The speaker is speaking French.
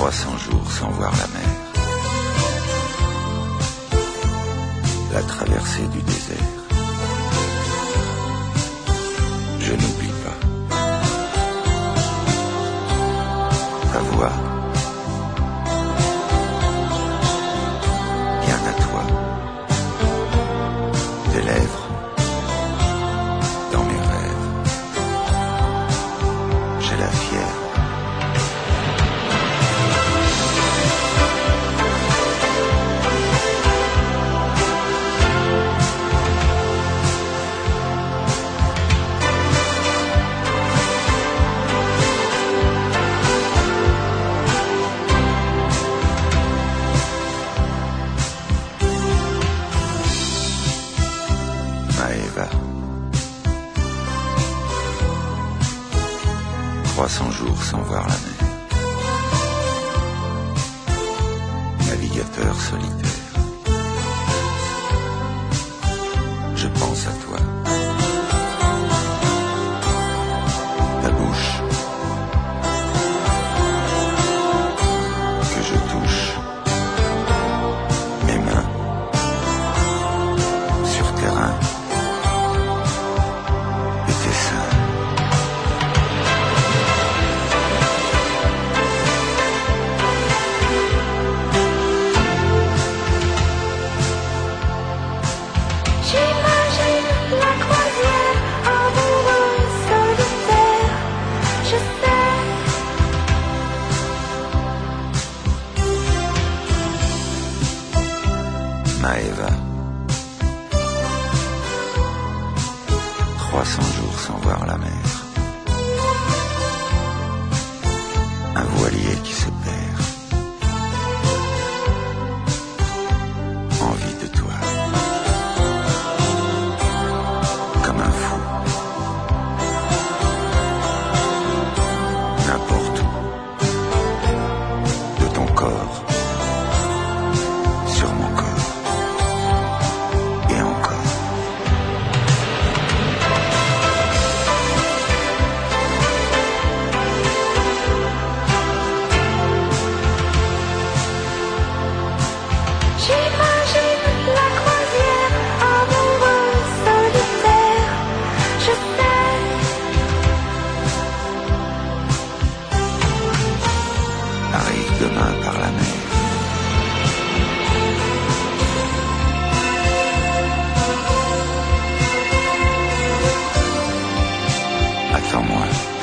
300 jours sans voir la mer. La traversée du désert. Je n'oublie pas ta voix. Bien à toi. Tes lèvres dans mes rêves. J'ai la fièvre. Maëva. 300 jours sans voir la mer. Navigateur solitaire. Je pense à toi. Ta bouche que je touche. Mes mains sur tes reins. Maëva. 300 jours sans voir la mer. Un voilier qui se perd. Envie de toi. Comme un fou. N'importe où. De ton corps. Sur mon corps. Arrive demain par la mer. Attends-moi.